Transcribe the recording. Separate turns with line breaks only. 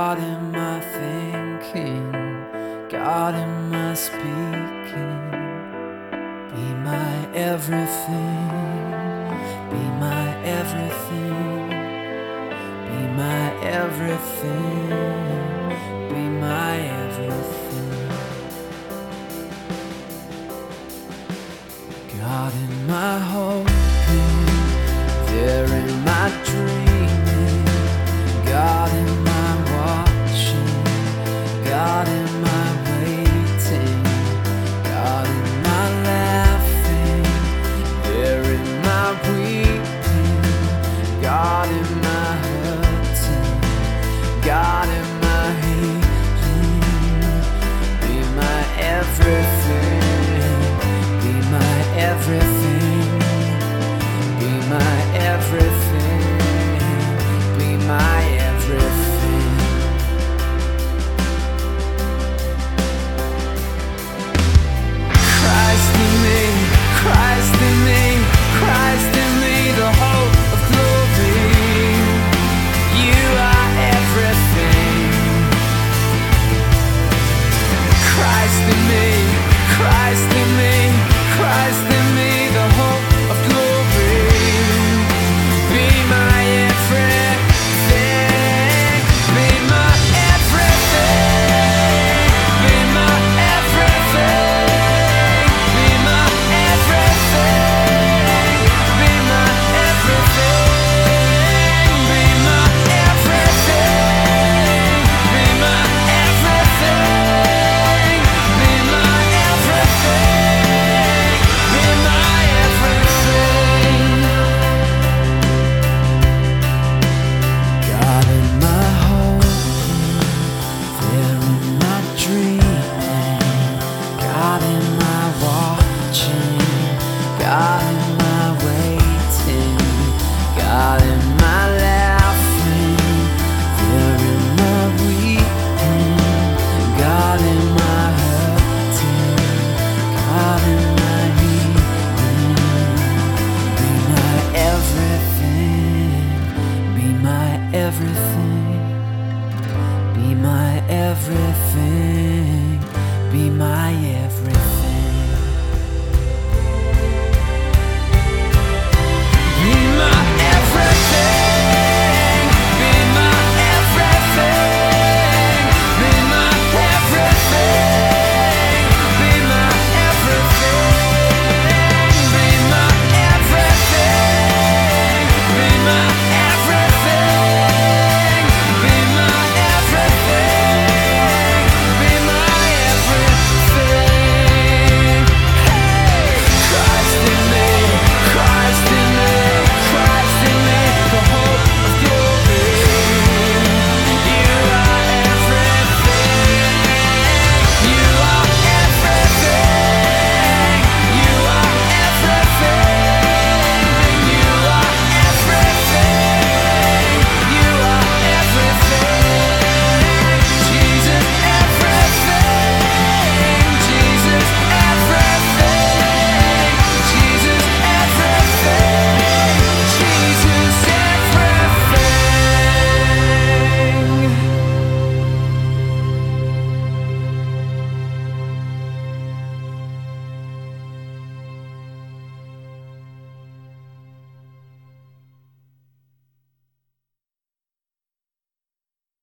God in my thinking, God in my speaking. Be my everything, be my everything, be my everything, be my everything. God in my hoping, there in my dreaming, God in my watching, God in my waiting, God in my laughing, there in my weeping, God in my hurting, God in my healing. Be my everything, be my everything, be my everything, be my everything. Christ in me, Christ in me, Christ in me, the hope of glory. You are everything. Christ in me, Christ in me, Christ in me, the hope of glory. Be my everything, be my everything, be my everything, be my everything, be my everything, be my everything, be my everything, be my everything, be my everything. God in my hoping, there in my dreaming, God in my watching, God in my waiting, God in my laughing, there in my weeping, God in my hurting, God in my healing. Be my everything, be my everything, be my everything, be my everything.